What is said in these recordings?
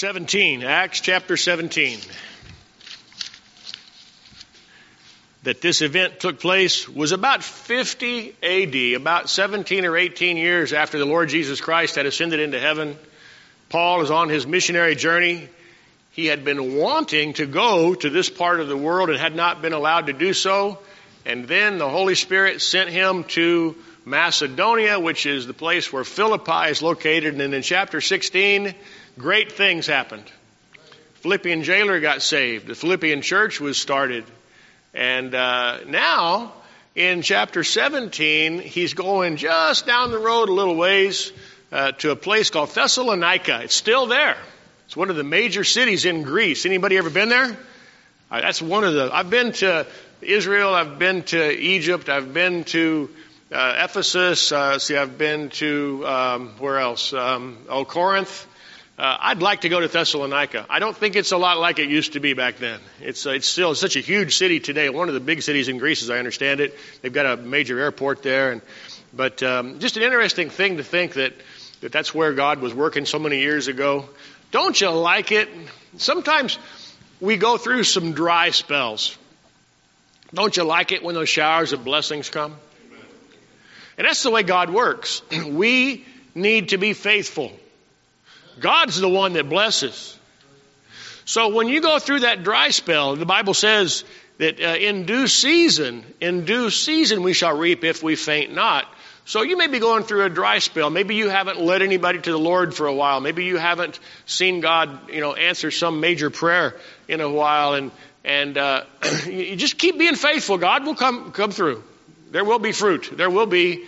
17, Acts chapter 17. That this event took place was about 50 AD, about 17 or 18 years after the Lord Jesus Christ had ascended into heaven. Paul is on his missionary journey. He had been wanting to go to this part of the world and had not been allowed to do so. And then the Holy Spirit sent him to Macedonia, which is the place where Philippi is located. And in chapter 16, great things happened. Philippian jailer got saved. The Philippian church was started. And now, in chapter 17, he's going just down the road a little ways to a place called Thessalonica. It's still there. It's one of the major cities in Greece. Anybody ever been there? That's one of the... I've been to Israel. I've been to Egypt. I've been to Ephesus. I've been to... where else? Corinth. I'd like to go to Thessalonica. I don't think it's a lot like it used to be back then. It's still such a huge city today. One of the big cities in Greece, as I understand it. They've got a major airport there. But just an interesting thing to think that's where God was working so many years ago. Don't you like it? Sometimes we go through some dry spells. Don't you like it when those showers of blessings come? And that's the way God works. We need to be faithful. God's the one that blesses. So when you go through that dry spell, the Bible says that in due season we shall reap if we faint not. So you may be going through a dry spell. Maybe you haven't led anybody to the Lord for a while. Maybe you haven't seen God, answer some major prayer in a while. And you just keep being faithful. God will come through. There will be fruit. There will be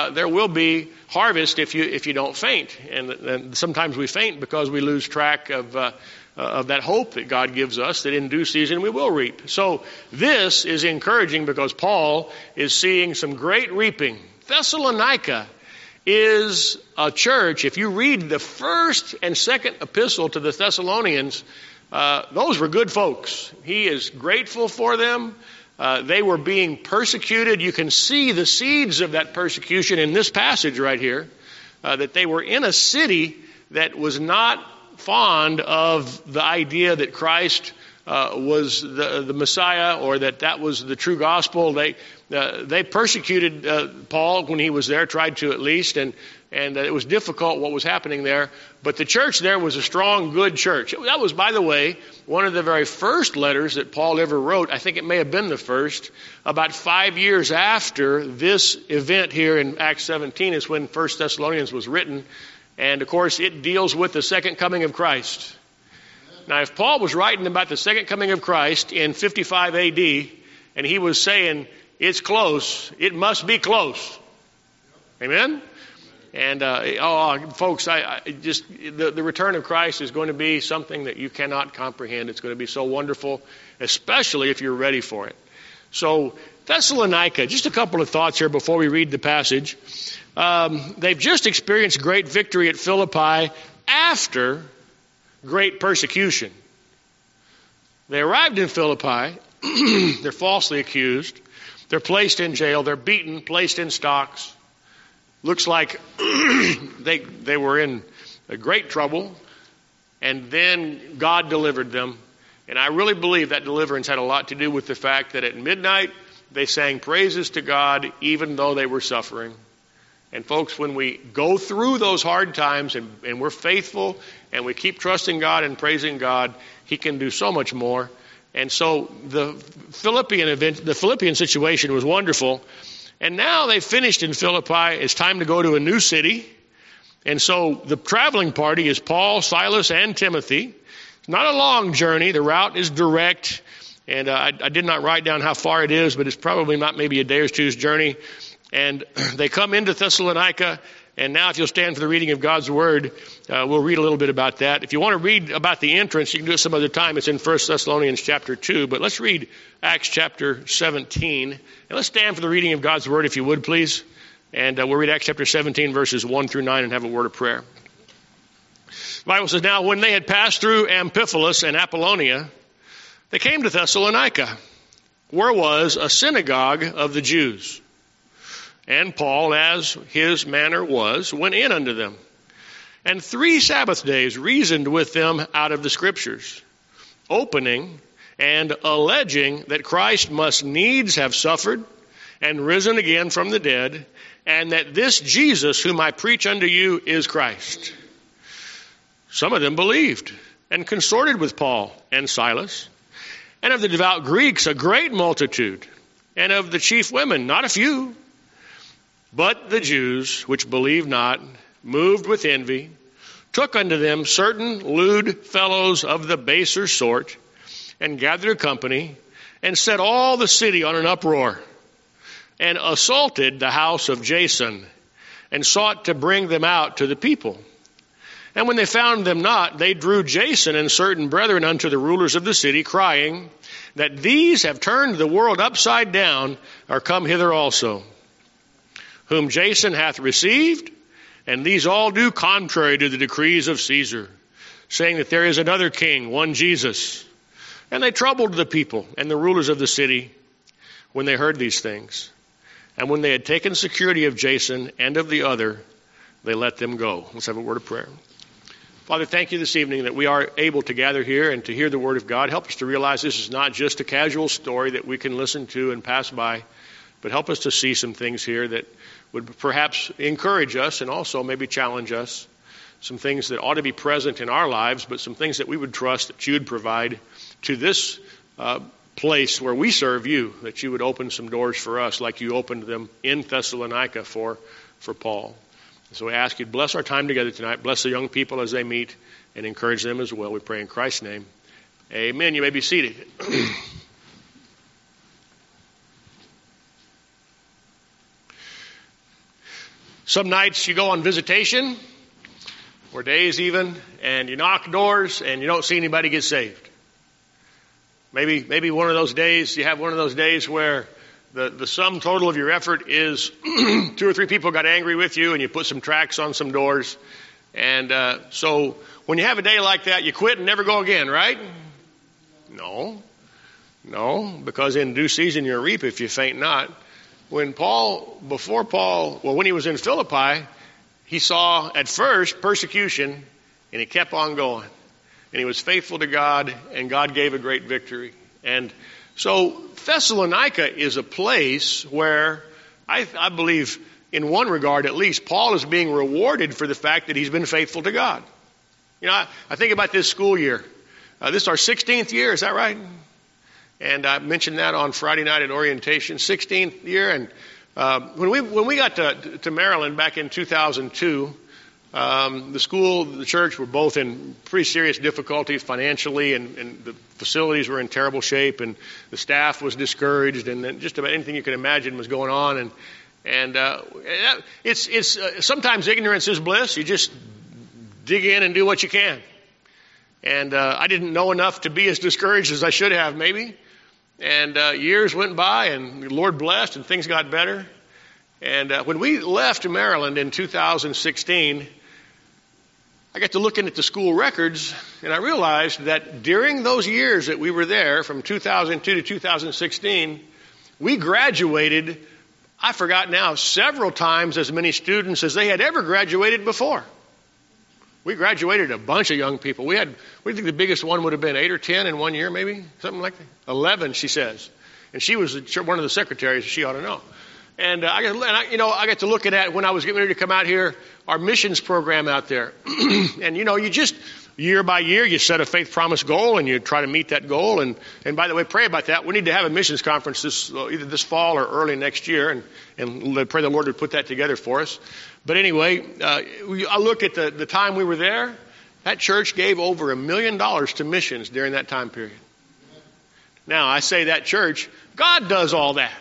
harvest if you don't faint. And sometimes we faint because we lose track of that hope that God gives us, that in due season we will reap. So this is encouraging because Paul is seeing some great reaping. Thessalonica is a church. If you read the first and second epistle to the Thessalonians, those were good folks. He is grateful for them. They were being persecuted. You can see the seeds of that persecution in this passage right here, that they were in a city that was not fond of the idea that Christ was the Messiah, or that was the true gospel. They persecuted Paul when he was there, tried to at least, and it was difficult what was happening there. But the church there was a strong, good church. That was, by the way, one of the very first letters that Paul ever wrote. I think it may have been the first. About 5 years after this event here in Acts 17 is when 1 Thessalonians was written. And, of course, it deals with the second coming of Christ. Now, if Paul was writing about the second coming of Christ in 55 A.D., and he was saying, it's close, it must be close. Amen? And, folks, the return of Christ is going to be something that you cannot comprehend. It's going to be so wonderful, especially if you're ready for it. So, Thessalonica, just a couple of thoughts here before we read the passage. They've just experienced great victory at Philippi after great persecution. They arrived in Philippi. They're falsely accused. They're placed in jail. They're beaten, placed in stocks. Looks like they were in a great trouble. And then God delivered them. And I really believe that deliverance had a lot to do with the fact that at midnight they sang praises to God even though they were suffering. And folks, when we go through those hard times and we're faithful and we keep trusting God and praising God, He can do so much more. And so the Philippian situation was wonderful. And now they finished in Philippi. It's time to go to a new city. And so the traveling party is Paul, Silas, and Timothy. It's not a long journey. The route is direct. And I did not write down how far it is, but it's probably not maybe a day or two's journey. And they come into Thessalonica, and now if you'll stand for the reading of God's Word, we'll read a little bit about that. If you want to read about the entrance, you can do it some other time. It's in 1 Thessalonians chapter 2. But let's read Acts chapter 17. And let's stand for the reading of God's Word, if you would, please. And we'll read Acts chapter 17, verses 1 through 9, and have a word of prayer. The Bible says, now when they had passed through Amphipolis and Apollonia, they came to Thessalonica, where was a synagogue of the Jews. And Paul, as his manner was, went in unto them. and 3 Sabbath days reasoned with them out of the Scriptures, opening and alleging that Christ must needs have suffered and risen again from the dead, and that this Jesus whom I preach unto you is Christ. Some of them believed and consorted with Paul and Silas, and of the devout Greeks a great multitude, and of the chief women not a few. But the Jews, which believed not, moved with envy, took unto them certain lewd fellows of the baser sort, and gathered a company, and set all the city on an uproar, and assaulted the house of Jason, and sought to bring them out to the people. And when they found them not, they drew Jason and certain brethren unto the rulers of the city, crying, that these have turned the world upside down, are come hither also, whom Jason hath received, and these all do contrary to the decrees of Caesar, saying that there is another king, one Jesus. And they troubled the people and the rulers of the city when they heard these things. And when they had taken security of Jason and of the other, they let them go. Let's have a word of prayer. Father, thank you this evening that we are able to gather here and to hear the Word of God. Help us to realize this is not just a casual story that we can listen to and pass by, but help us to see some things here that would perhaps encourage us and also maybe challenge us. Some things that ought to be present in our lives, but some things that we would trust that you would provide to this place where we serve you, that you would open some doors for us like you opened them in Thessalonica for Paul. So we ask you to bless our time together tonight. Bless the young people as they meet and encourage them as well. We pray in Christ's name. Amen. You may be seated. Some nights you go on visitation, or days even, and you knock doors and you don't see anybody get saved. Maybe one of those days, you have one of those days where the sum total of your effort is 2 or 3 people got angry with you and you put some tracks on some doors. And so when you have a day like that, you quit and never go again, right? No, because in due season you'll reap if you faint not. When he was in Philippi, he saw at first persecution and he kept on going. And he was faithful to God, and God gave a great victory. And so Thessalonica is a place where I believe, in one regard at least, Paul is being rewarded for the fact that he's been faithful to God. You know, I think about this school year. This is our 16th year, is that right? And I mentioned that on Friday night at orientation, 16th year. And when we got to Maryland back in 2002, the school, the church were both in pretty serious difficulties financially, and the facilities were in terrible shape, and the staff was discouraged, and just about anything you could imagine was going on. And it's sometimes ignorance is bliss. You just dig in and do what you can. And I didn't know enough to be as discouraged as I should have, maybe. And years went by, and the Lord blessed, and things got better. And when we left Maryland in 2016, I got to looking at the school records, and I realized that during those years that we were there, from 2002 to 2016, we graduated, I forgot now, several times as many students as they had ever graduated before. We graduated a bunch of young people. We think the biggest one would have been 8 or 10 in 1 year, maybe, something like that. 11, she says. And she was one of the secretaries. She ought to know. And I got to look at when I was getting ready to come out here, our missions program out there. And you just year by year you set a faith promise goal and you try to meet that goal. And by the way, pray about that. We need to have a missions conference either this fall or early next year, and pray the Lord would put that together for us. But anyway, I looked at the time we were there. That church gave over $1 million to missions during that time period. Now I say that church, God does all that.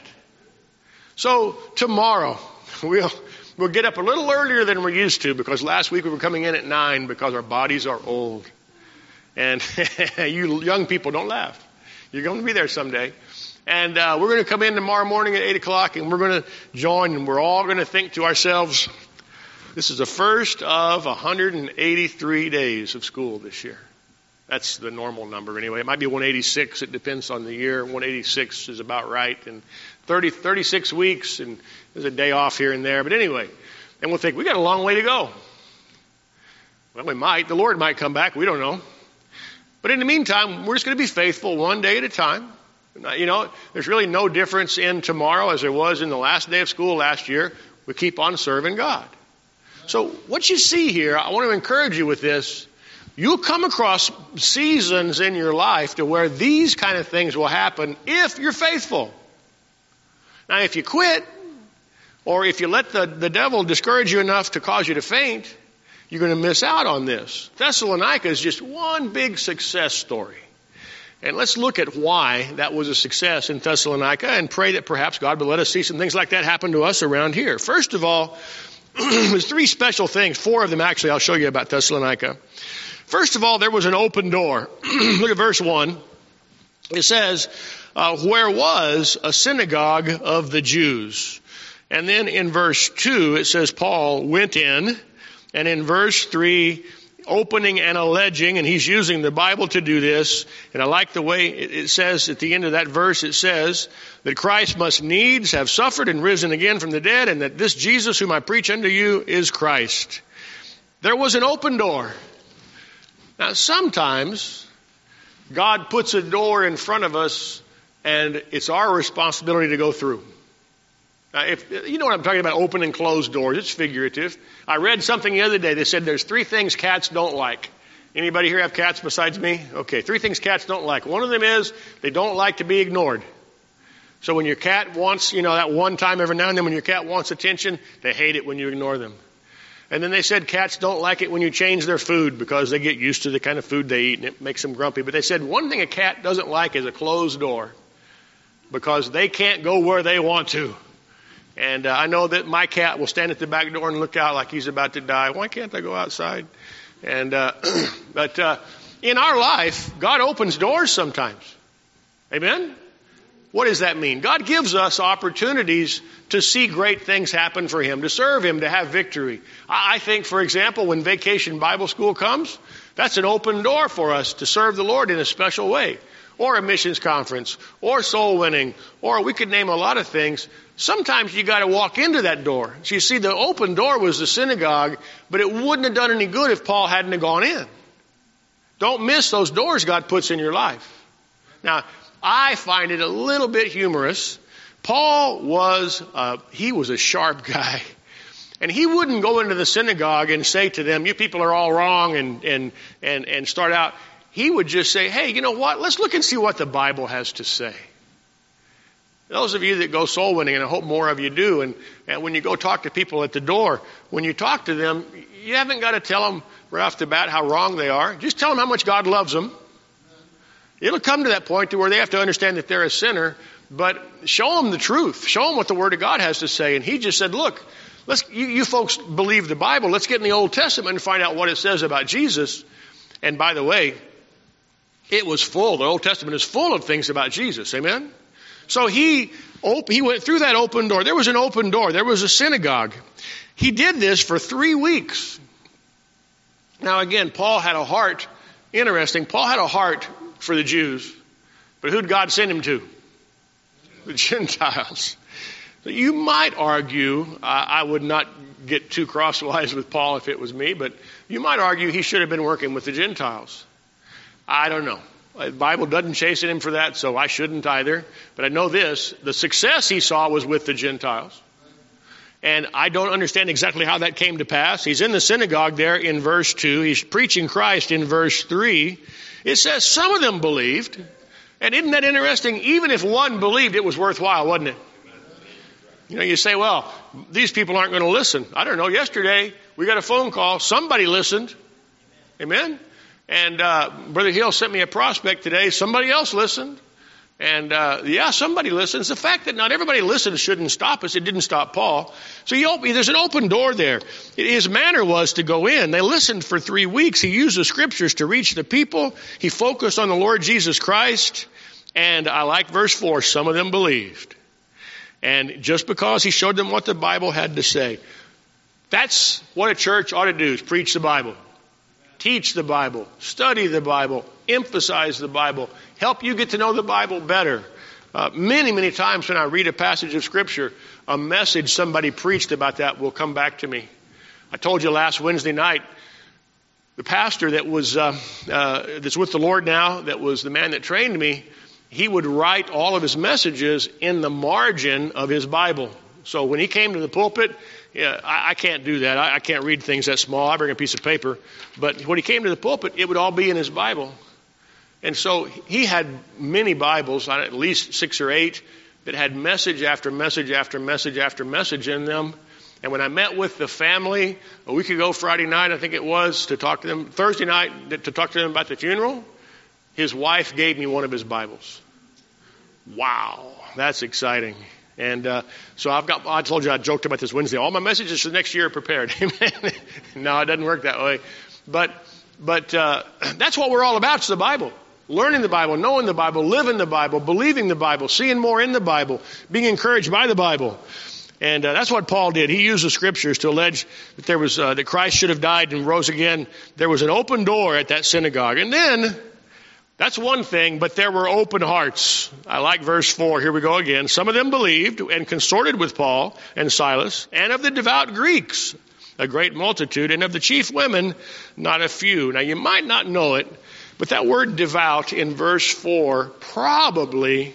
So tomorrow, we'll get up a little earlier than we're used to, because last week we were coming in at 9 because our bodies are old. And you young people, don't laugh. You're going to be there someday. And we're going to come in tomorrow morning at 8 o'clock, and we're going to join, and we're all going to think to ourselves, this is the first of 183 days of school this year. That's the normal number anyway. It might be 186. It depends on the year. 186 is about right. And 36 weeks, and there's a day off here and there. But anyway, and we'll think, we got a long way to go. Well, we might. The Lord might come back. We don't know. But in the meantime, we're just going to be faithful one day at a time. You know, there's really no difference in tomorrow as there was in the last day of school last year. We keep on serving God. So what you see here, I want to encourage you with this. You'll come across seasons in your life to where these kind of things will happen if you're faithful. Now, if you quit, or if you let the devil discourage you enough to cause you to faint, you're going to miss out on this. Thessalonica is just one big success story. And let's look at why that was a success in Thessalonica and pray that perhaps God will let us see some things like that happen to us around here. First of all, there's three special things, four of them actually I'll show you about Thessalonica. First of all, there was an open door. Look at verse 1. It says, where was a synagogue of the Jews. And then in verse 2, it says Paul went in. And in verse 3, opening and alleging, and he's using the Bible to do this. And I like the way it says at the end of that verse, it says that Christ must needs have suffered and risen again from the dead, and that this Jesus whom I preach unto you is Christ. There was an open door. Now, sometimes God puts a door in front of us, and it's our responsibility to go through. Now, if you know what I'm talking about, open and closed doors, it's figurative. I read something the other day. They said there's 3 things cats don't like. Anybody here have cats besides me? Okay, 3 things cats don't like. One of them is they don't like to be ignored. So when your cat wants, that one time every now and then when your cat wants attention, they hate it when you ignore them. And then they said cats don't like it when you change their food because they get used to the kind of food they eat and it makes them grumpy. But they said one thing a cat doesn't like is a closed door because they can't go where they want to. And I know that my cat will stand at the back door and look out like he's about to die. Why can't I go outside? And but in our life, God opens doors sometimes. Amen? What does that mean? God gives us opportunities to see great things happen for Him, to serve Him, to have victory. I think, for example, when Vacation Bible School comes, that's an open door for us to serve the Lord in a special way. Or a missions conference, or soul winning, or we could name a lot of things. Sometimes you got to walk into that door. So you see, the open door was the synagogue, but it wouldn't have done any good if Paul hadn't have gone in. Don't miss those doors God puts in your life. Now, I find it a little bit humorous. Paul was a sharp guy. And he wouldn't go into the synagogue and say to them, you people are all wrong, and start out. He would just say, hey, you know what? Let's look and see what the Bible has to say. Those of you that go soul winning, and I hope more of you do, and when you go talk to people at the door, when you talk to them, you haven't got to tell them right off the bat how wrong they are. Just tell them how much God loves them. It'll come to that point to where they have to understand that they're a sinner, but show them the truth. Show them what the Word of God has to say. And he just said, look, you folks believe the Bible. Let's get in the Old Testament and find out what it says about Jesus. And by the way, it was full. The Old Testament is full of things about Jesus. Amen? So he went through that open door. There was an open door. There was a synagogue. He did this for 3 weeks. Now again, Paul had a heart. Interesting. Paul had a heart for the Jews. But who'd God send him to? The Gentiles. You might argue, I would not get too crosswise with Paul if it was me, but you might argue he should have been working with the Gentiles. I don't know. The Bible doesn't chasten him for that, so I shouldn't either. But I know this, the success he saw was with the Gentiles. And I don't understand exactly how that came to pass. He's in the synagogue there in verse 2. He's preaching Christ in verse 3. It says some of them believed. And isn't that interesting? Even if one believed, it was worthwhile, wasn't it? You say, well, these people aren't going to listen. I don't know. Yesterday, we got a phone call. Somebody listened. Amen? And Brother Hill sent me a prospect today. Somebody else listened. And somebody listens. The fact that not everybody listens shouldn't stop us. It didn't stop Paul. So there's an open door there. His manner was to go in. They listened for 3 weeks. He used the scriptures to reach the people. He focused on the Lord Jesus Christ. And I like verse 4. Some of them believed. And just because he showed them what the Bible had to say. That's what a church ought to do, is preach the Bible. Teach the Bible, study the Bible, emphasize the Bible, help you get to know the Bible better. Many, many times when I read a passage of Scripture, a message somebody preached about that will come back to me. I told you last Wednesday night, the pastor that was that's with the Lord now, that was the man that trained me, he would write all of his messages in the margin of his Bible. So when he came to the pulpit, I can't do that. I can't read things that small. I bring a piece of paper. But when he came to the pulpit, it would all be in his Bible. And so he had many Bibles, at least 6 or 8, that had message after message after message after message in them. And when I met with the family a week ago, Friday night, I think it was, to talk to them, Thursday night, to talk to them about the funeral, his wife gave me one of his Bibles. Wow, that's exciting. And so I told you I joked about this Wednesday. All my messages for the next year are prepared. Amen. No, it doesn't work that way. But that's what we're all about, is the Bible. Learning the Bible, knowing the Bible, living the Bible, believing the Bible, seeing more in the Bible, being encouraged by the Bible. And that's what Paul did. He used the Scriptures to allege that there was that Christ should have died and rose again. There was an open door at that synagogue. And then, that's one thing, but there were open hearts. I like verse 4. Here we go again. Some of them believed and consorted with Paul and Silas, and of the devout Greeks, a great multitude, and of the chief women, not a few. Now, you might not know it, but that word devout in verse 4 probably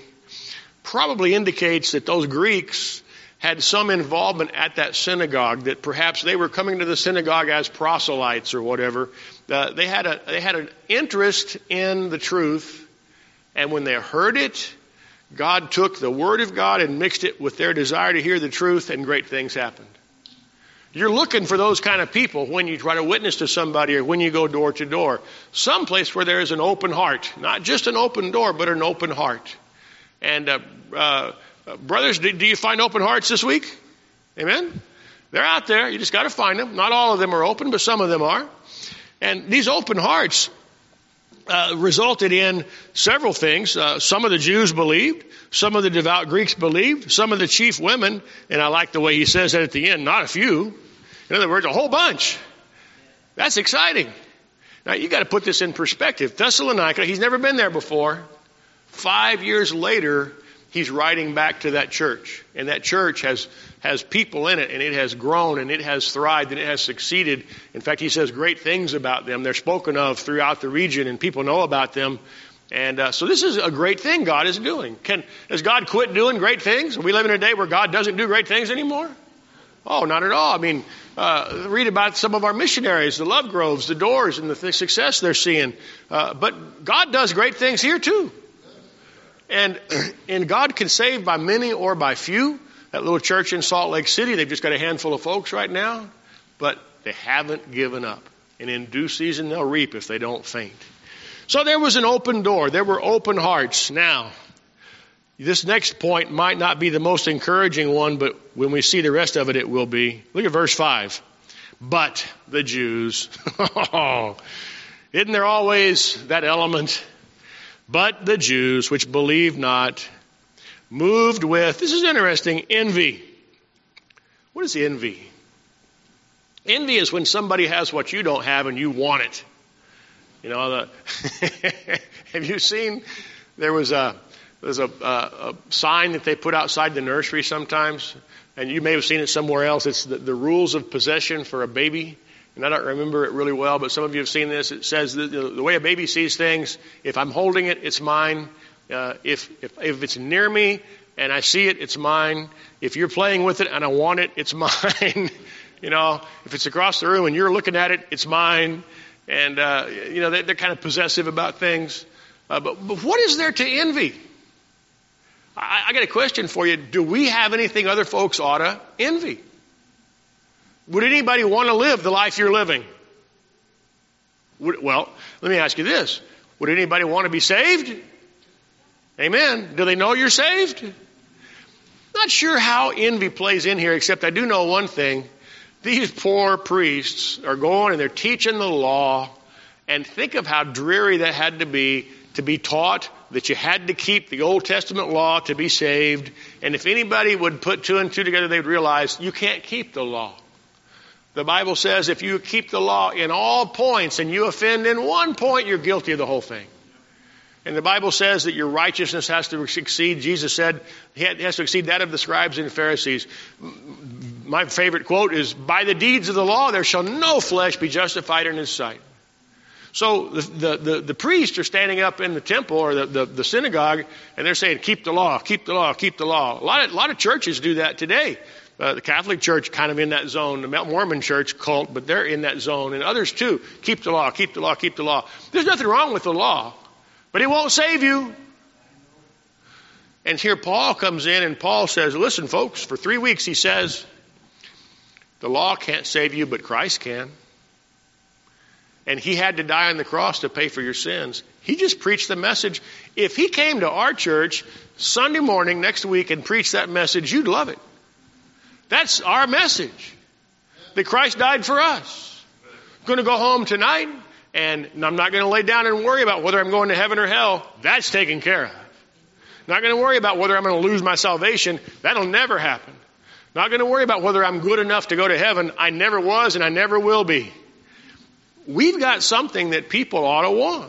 indicates that those Greeks had some involvement at that synagogue, that perhaps they were coming to the synagogue as proselytes or whatever. They had an interest in the truth, and when they heard it, God took the Word of God and mixed it with their desire to hear the truth, and great things happened. You're looking for those kind of people when you try to witness to somebody or when you go door to door. Someplace where there is an open heart. Not just an open door, but an open heart. And brothers, do you find open hearts this week? Amen? They're out there. You just got to find them. Not all of them are open, but some of them are. And these open hearts resulted in several things. Some of the Jews believed. Some of the devout Greeks believed. Some of the chief women, and I like the way he says that at the end, not a few. In other words, a whole bunch. That's exciting. Now, you got to put this in perspective. Thessalonica, he's never been there before. 5 years later, he's writing back to that church. And that church has people in it, and it has grown, and it has thrived, and it has succeeded. In fact, he says great things about them. They're spoken of throughout the region, and people know about them. And so this is a great thing God is doing. Has God quit doing great things? Are we living in a day where God doesn't do great things anymore? Oh, not at all. I mean, read about some of our missionaries, the Love Groves, the Doors, and the success they're seeing. But God does great things here too. And God can save by many or by few. That little church in Salt Lake City, they've just got a handful of folks right now, but they haven't given up. And in due season, they'll reap if they don't faint. So there was an open door. There were open hearts. Now, this next point might not be the most encouraging one, but when we see the rest of it, it will be. Look at verse 5. But the Jews. Isn't there always that element? But the Jews, which believed not, moved with, this is interesting, envy. What is envy? Envy is when somebody has what you don't have and you want it. You know, have you seen, there's a sign that they put outside the nursery sometimes, and you may have seen it somewhere else. It's the rules of possession for a baby. And I don't remember it really well, but some of you have seen this. It says the way a baby sees things, if I'm holding it, it's mine. If it's near me and I see it, it's mine. If you're playing with it and I want it, it's mine. You know, if it's across the room and you're looking at it, it's mine. And, you know, they're kind of possessive about things. But what is there to envy? I got a question for you. Do we have anything other folks ought to envy? Would anybody want to live the life you're living? Well, let me ask you this. Would anybody want to be saved? Amen. Do they know you're saved? Not sure how envy plays in here, except I do know one thing. These poor priests are going and they're teaching the law, and think of how dreary that had to be taught that you had to keep the Old Testament law to be saved. And if anybody would put two and two together, they'd realize you can't keep the law. The Bible says if you keep the law in all points and you offend in one point, you're guilty of the whole thing. And the Bible says that your righteousness has to exceed, Jesus said, it has to exceed that of the scribes and Pharisees. My favorite quote is, by the deeds of the law there shall no flesh be justified in his sight. So the priests are standing up in the temple or the synagogue, and they're saying, keep the law, keep the law, keep the law. A lot of churches do that today. The Catholic Church kind of in that zone, the Mormon Church cult, but they're in that zone, and others too. Keep the law, keep the law, keep the law. There's nothing wrong with the law, but it won't save you. And here Paul comes in, and Paul says, listen, folks, for 3 weeks he says, the law can't save you, but Christ can. And he had to die on the cross to pay for your sins. He just preached the message. If he came to our church Sunday morning next week and preached that message, you'd love it. That's our message, that Christ died for us. I'm going to go home tonight, and I'm not going to lay down and worry about whether I'm going to heaven or hell. That's taken care of. Not going to worry about whether I'm going to lose my salvation. That'll never happen. Not going to worry about whether I'm good enough to go to heaven. I never was, and I never will be. We've got something that people ought to want.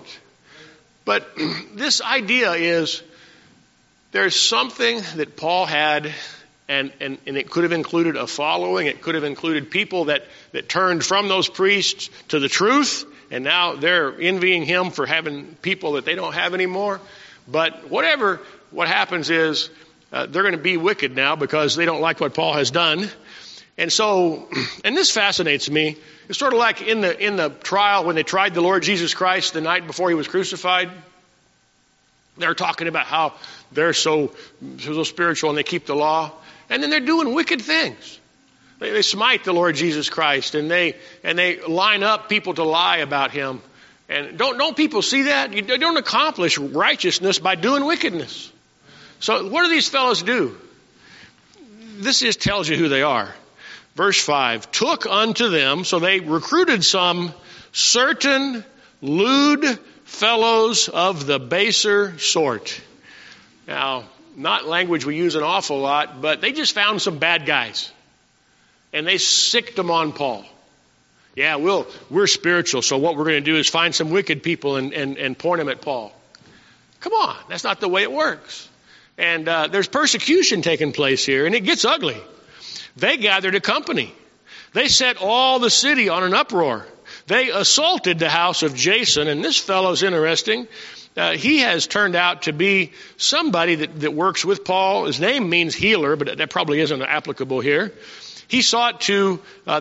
But this idea is there's something that Paul had, and it could have included a following. It could have included people that turned from those priests to the truth, and now they're envying him for having people that they don't have anymore. But what happens is they're going to be wicked now because they don't like what Paul has done. And so, and this fascinates me. It's sort of like in the trial when they tried the Lord Jesus Christ the night before he was crucified. They're talking about how they're so spiritual and they keep the law. And then they're doing wicked things. They smite the Lord Jesus Christ, and they line up people to lie about him. And don't people see that? You don't accomplish righteousness by doing wickedness. So what do these fellows do? This just tells you who they are. Verse 5, took unto them, so they recruited some certain lewd fellows of the baser sort. Now, not language we use an awful lot, but they just found some bad guys. And they sicked them on Paul. Yeah, we're spiritual, so what we're going to do is find some wicked people and point them at Paul. Come on, that's not the way it works. And there's persecution taking place here, and it gets ugly. They gathered a company. They set all the city on an uproar. They assaulted the house of Jason, and this fellow's interesting. He has turned out to be somebody that works with Paul. His name means healer, but that probably isn't applicable here. They sought to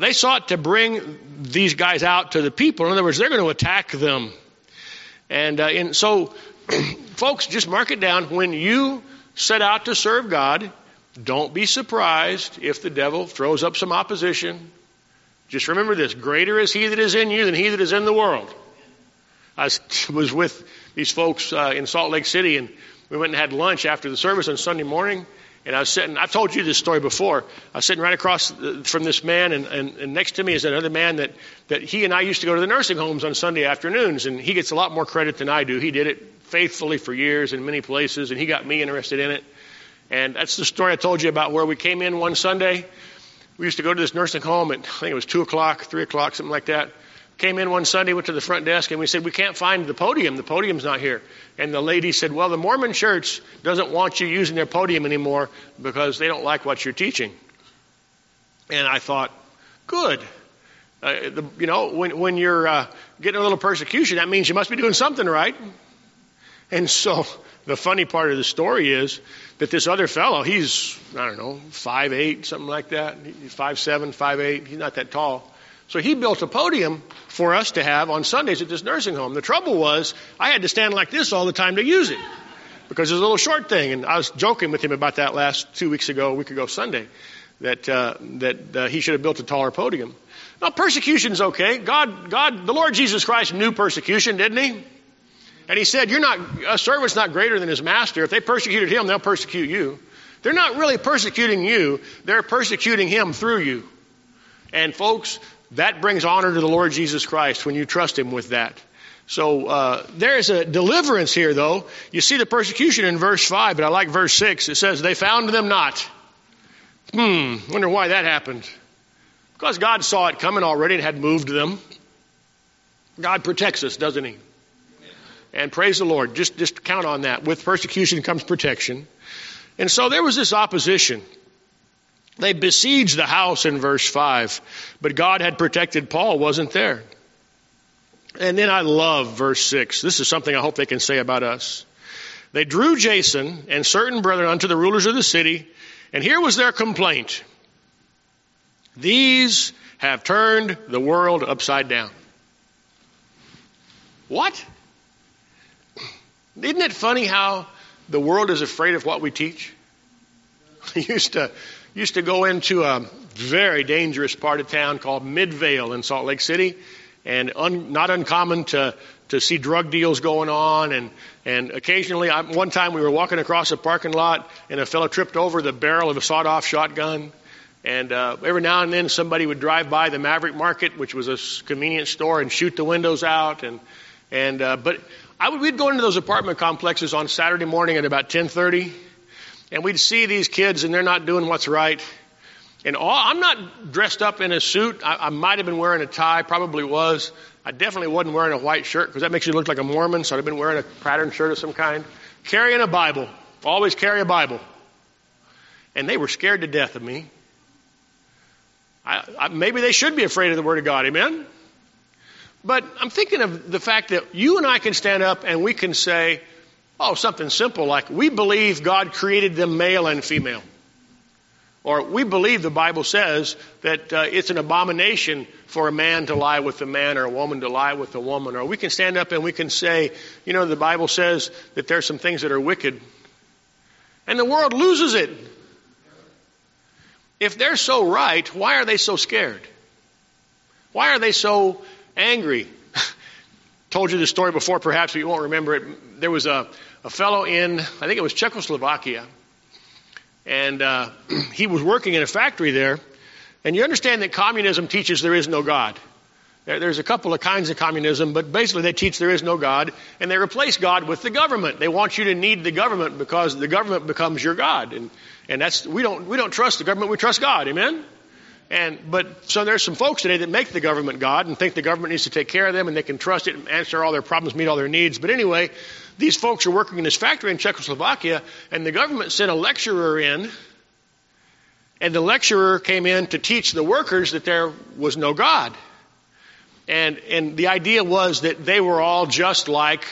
bring these guys out to the people. In other words, they're going to attack them. And so, folks, just mark it down. When you set out to serve God, don't be surprised if the devil throws up some opposition. Just remember this: greater is he that is in you than he that is in the world. I was with these folks in Salt Lake City, and we went and had lunch after the service on Sunday morning. And I was sitting, I've told you this story before. I was sitting right across from this man, and next to me is another man that he and I used to go to the nursing homes on Sunday afternoons, and he gets a lot more credit than I do. He did it faithfully for years in many places, and he got me interested in it. And that's the story I told you about where we came in one Sunday. We used to go to this nursing home at, I think it was 2 o'clock, 3 o'clock, something like that. Came in one Sunday, went to the front desk, and we said, we can't find the podium. The podium's not here. And the lady said, well, the Mormon church doesn't want you using their podium anymore because they don't like what you're teaching. And I thought, good. When you're getting a little persecution, that means you must be doing something right. And so the funny part of the story is that this other fellow, he's, 5'8", something like that. He's 5'7", 5'8". He's not that tall. So he built a podium for us to have on Sundays at this nursing home. The trouble was I had to stand like this all the time to use it because it was a little short thing. And I was joking with him about that last 2 weeks ago, a week ago Sunday, that he should have built a taller podium. Now, persecution's okay. God, the Lord Jesus Christ knew persecution, didn't he? And he said, a servant's not greater than his master. If they persecuted him, they'll persecute you. They're not really persecuting you. They're persecuting him through you. And folks, that brings honor to the Lord Jesus Christ when you trust him with that. So there is a deliverance here, though. You see the persecution in verse 5, but I like verse 6. It says, they found them not. Wonder why that happened. Because God saw it coming already and had moved them. God protects us, doesn't he? And praise the Lord. Just count on that. With persecution comes protection. And so there was this opposition. They besieged the house in verse 5, but God had protected Paul, wasn't there? And then I love verse 6. This is something I hope they can say about us. They drew Jason and certain brethren unto the rulers of the city, and here was their complaint. These have turned the world upside down. What? Isn't it funny how the world is afraid of what we teach? I used to go into a very dangerous part of town called Midvale in Salt Lake City, and not uncommon to see drug deals going on, and occasionally, one time we were walking across a parking lot, and a fellow tripped over the barrel of a sawed-off shotgun, and every now and then somebody would drive by the Maverick Market, which was a convenience store, and shoot the windows out, but we'd go into those apartment complexes on Saturday morning at about 10:30, and we'd see these kids, and they're not doing what's right. And I'm not dressed up in a suit. I might have been wearing a tie, probably was. I definitely wasn't wearing a white shirt because that makes you look like a Mormon, so I'd have been wearing a patterned shirt of some kind. Carrying a Bible. Always carry a Bible. And they were scared to death of me. Maybe they should be afraid of the Word of God, amen? But I'm thinking of the fact that you and I can stand up and we can say, something simple like, we believe God created them male and female. Or we believe the Bible says that it's an abomination for a man to lie with a man or a woman to lie with a woman. Or we can stand up and we can say, the Bible says that there's some things that are wicked. And the world loses it. If they're so right, why are they so scared? Why are they so angry? Told you this story before, perhaps, but you won't remember it. There was a fellow in, I think it was Czechoslovakia. And he was working in a factory there. And you understand that communism teaches there is no God. There's a couple of kinds of communism, but basically they teach there is no God. And they replace God with the government. They want you to need the government because the government becomes your God. And that's we don't trust the government, we trust God. Amen? So there's some folks today that make the government God and think the government needs to take care of them and they can trust it and answer all their problems, meet all their needs. But anyway, these folks are working in this factory in Czechoslovakia, and the government sent a lecturer in, and the lecturer came in to teach the workers that there was no God. And the idea was that they were all just like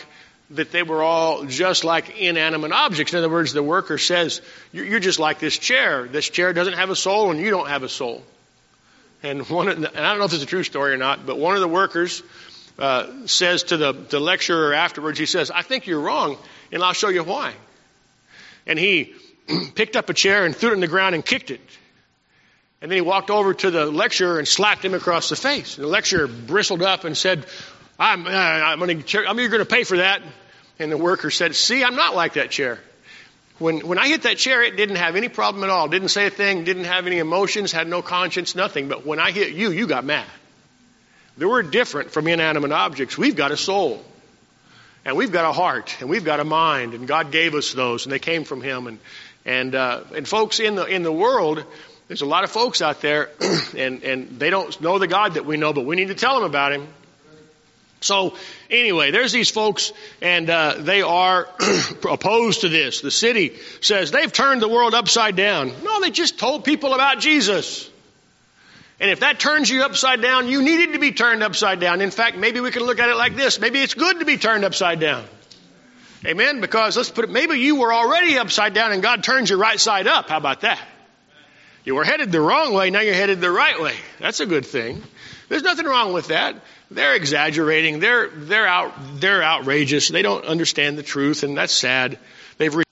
inanimate objects. In other words, the worker says, you're just like this chair. This chair doesn't have a soul, and you don't have a soul. And I don't know if it's a true story or not, but one of the workers says to the lecturer afterwards, he says, I think you're wrong, and I'll show you why. And he picked up a chair and threw it on the ground and kicked it. And then he walked over to the lecturer and slapped him across the face. And the lecturer bristled up and said, you're going to pay for that. And the worker said, see, I'm not like that chair. When I hit that chair, it didn't have any problem at all. Didn't say a thing, didn't have any emotions, had no conscience, nothing. But when I hit you, you got mad. We're different from inanimate objects. We've got a soul. And we've got a heart. And we've got a mind. And God gave us those. And they came from Him. And folks in the world, there's a lot of folks out there, and they don't know the God that we know, but we need to tell them about Him. So anyway, there's these folks, and they are opposed to this. The city says they've turned the world upside down. No, they just told people about Jesus. And if that turns you upside down, you needed to be turned upside down. In fact, maybe we can look at it like this. Maybe it's good to be turned upside down. Amen? Because maybe you were already upside down and God turns you right side up. How about that? You were headed the wrong way, now you're headed the right way. That's a good thing. There's nothing wrong with that. They're exaggerating. They're outrageous. They don't understand the truth, and that's sad. They've